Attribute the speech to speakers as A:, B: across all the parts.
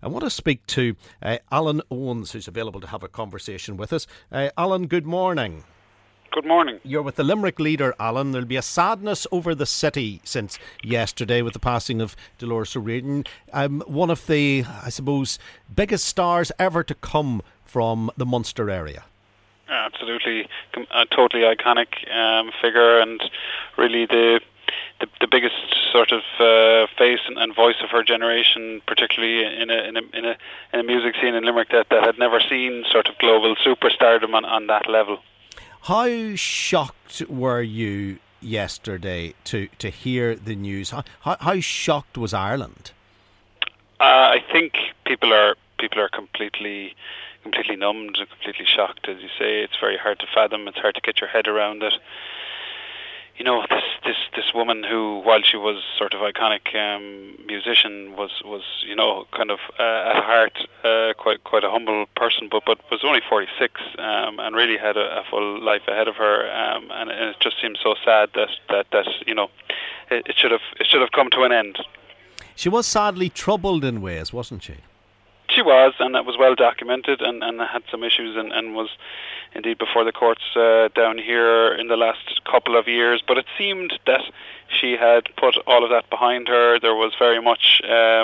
A: I want to speak to Alan Owens, who's available to have a conversation with us. Alan, good morning.
B: Good morning.
A: You're with the Limerick Leader, Alan. There'll be a sadness over the city since yesterday with the passing of Dolores O'Riordan. One of the, I suppose, biggest stars ever to come from the Munster area.
B: Absolutely, a totally iconic figure, and really the biggest sort of face and voice of her generation, particularly in a music scene in Limerick that had never seen sort of global superstardom on that level.
A: How shocked were you yesterday to hear the news? How shocked was Ireland?
B: I think people are completely numbed, completely shocked, as you say. It's very hard to fathom. It's hard to get your head around it. You know, this woman who, while she was sort of iconic musician, was kind of at heart quite a humble person, but was only 46 and really had a full life ahead of her, and it just seems so sad that it should have come to an end.
A: She was sadly troubled in ways, wasn't she?
B: She was, and that was well documented, and had some issues, and was indeed before the courts down here in the last couple of years. But it seemed that she had put all of that behind her. There was very much,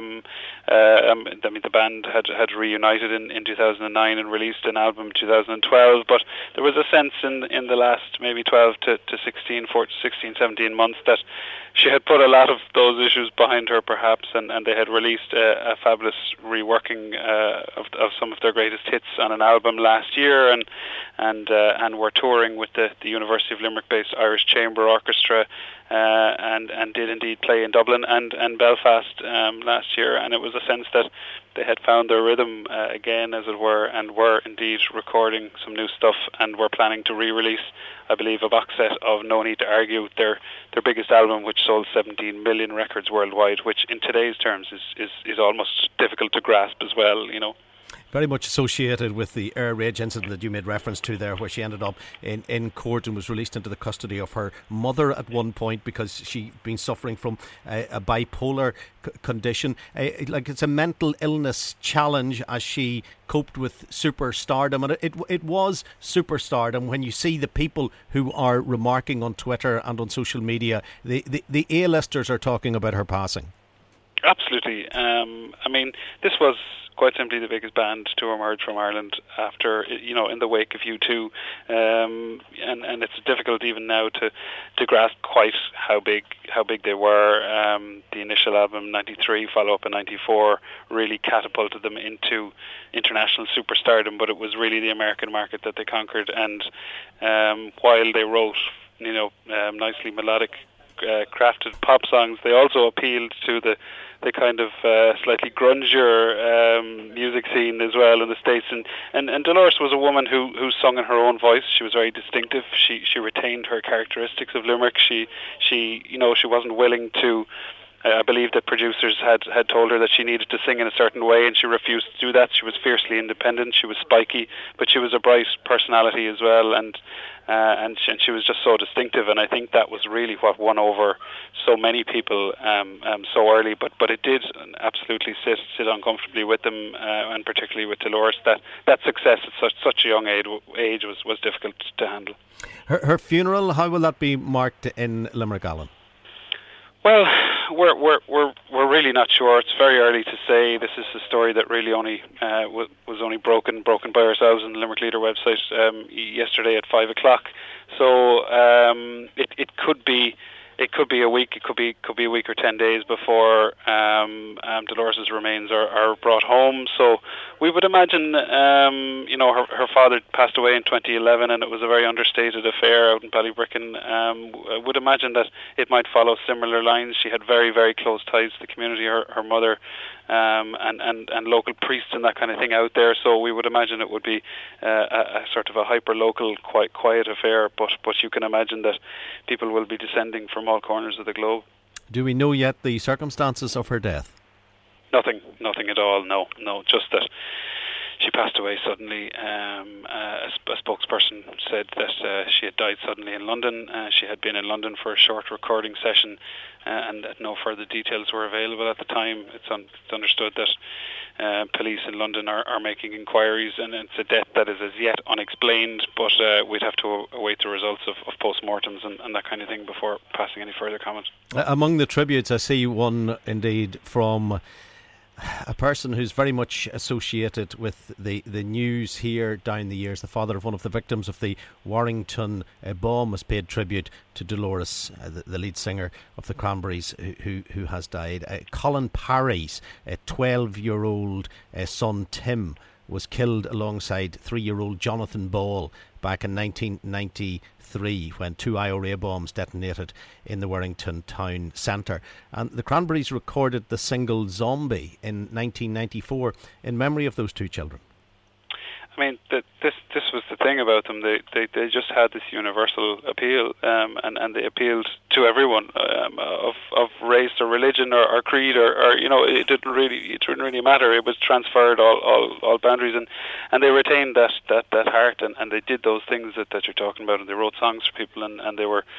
B: the band had reunited in 2009 and released an album in 2012. But there was a sense in the last maybe 12 to 16, 17 months that she had put a lot of those issues behind her, perhaps, and they had released a fabulous reworking of some of their greatest hits on an album last year, and were touring with the University of Limerick-based Irish Chamber Orchestra, and did indeed play in Dublin and Belfast last year, and it was a sense that they had found their rhythm again, as it were, and were indeed recording some new stuff, and were planning to re-release, I believe, a box set of No Need to Argue, their biggest album, which sold 17 million records worldwide, which in today's terms is almost difficult to grasp as well, you know.
A: Very much associated with the air rage incident that you made reference to there, where she ended up in court and was released into the custody of her mother at one point because she'd been suffering from a bipolar condition. It's a mental illness challenge as she coped with superstardom, and it was superstardom when you see the people who are remarking on Twitter and on social media. The A-listers are talking about her passing. Absolutely.
B: This was quite simply the biggest band to emerge from Ireland after, in the wake of U2, and it's difficult even now to grasp quite how big they were. The initial album, 93, follow-up in 94, really catapulted them into international superstardom, but it was really the American market that they conquered, and while they wrote, nicely melodic, crafted pop songs, they also appealed to the kind of slightly grungier music scene as well in the States, and Dolores was a woman who sung in her own voice. She was very distinctive. She retained her characteristics of Limerick. She wasn't willing to. I believe that producers had told her that she needed to sing in a certain way, and she refused to do that. She was fiercely independent. She was spiky, but she was a bright personality as well, and she was just so distinctive. And I think that was really what won over so many people so early. But it did absolutely sit uncomfortably with them, and particularly with Dolores. That success at such a young age was difficult to handle.
A: Her funeral, how will that be marked in Limerick, Alan?
B: Well, we're really not sure. It's very early to say. This is a story that really only was only broken by ourselves on the Limerick Leader website yesterday at 5:00. So it could be a week. It could be a week or 10 days before Dolores' remains are brought home. So we would imagine, her father passed away in 2011, and it was a very understated affair out in Ballybricken. I would imagine that it might follow similar lines. She had very, very close ties to the community. Her mother and local priests and that kind of thing out there. So we would imagine it would be a sort of a hyper-local, quite quiet affair. But you can imagine that people will be descending from all corners of the globe.
A: Do we know yet the circumstances of her death?
B: Nothing at all. No. Just that she passed away suddenly. A spokesperson said that she had died suddenly in London. She had been in London for a short recording session, and that no further details were available at the time. It's understood that police in London are making inquiries, and it's a death that is as yet unexplained, but we'd have to await the results of post-mortems and that kind of thing before passing any further comment.
A: Among the tributes, I see one indeed from a person who's very much associated with the news here down the years. The father of one of the victims of the Warrington bomb has paid tribute to Dolores, the lead singer of the Cranberries, who has died. Colin Parry's 12-year-old son Tim was killed alongside 3-year-old Jonathan Ball back in 1993 when 2 IRA bombs detonated in the Warrington town centre. And the Cranberries recorded the single Zombie in 1994 in memory of those 2 children.
B: I mean, this was the thing about them. They just had this universal appeal, and they appealed to everyone of race or religion or creed or it didn't really matter. It was transferred all boundaries, and they retained that heart, and they did those things that you're talking about, and they wrote songs for people, and they were.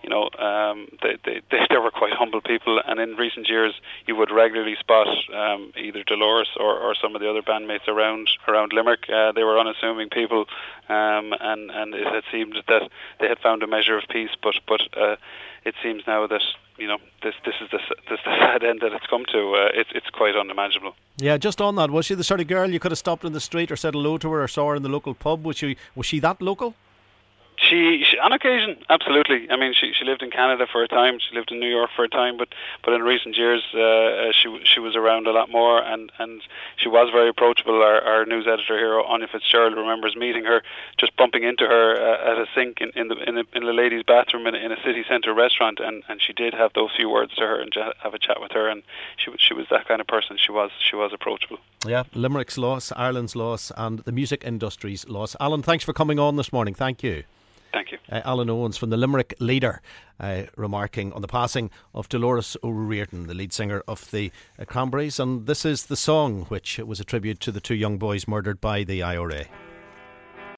B: They were quite humble people, and in recent years you would regularly spot either Dolores or some of the other bandmates around Limerick. They were unassuming people, and it had seemed that they had found a measure of peace, but it seems now that this is the sad end that it's come to. It's quite unimaginable. Yeah,
A: just on that, was she the sort of girl you could have stopped in the street or said hello to her or saw her in the local pub? Was she that local?
B: She on occasion, absolutely. I mean, she lived in Canada for a time. She lived in New York for a time, but in recent years, she was around a lot more, and she was very approachable. Our news editor here, Anya Fitzgerald, remembers meeting her, just bumping into her at a sink in the ladies' bathroom in a city centre restaurant, and she did have those few words to her and have a chat with her, and she was that kind of person. She was approachable.
A: Yeah, Limerick's loss, Ireland's loss, and the music industry's loss. Alan, thanks for coming on this morning. Thank you.
B: Thank you.
A: Alan Owens from the Limerick Leader, remarking on the passing of Dolores O'Riordan, the lead singer of the Cranberries. And this is the song which was a tribute to the 2 young boys murdered by the IRA.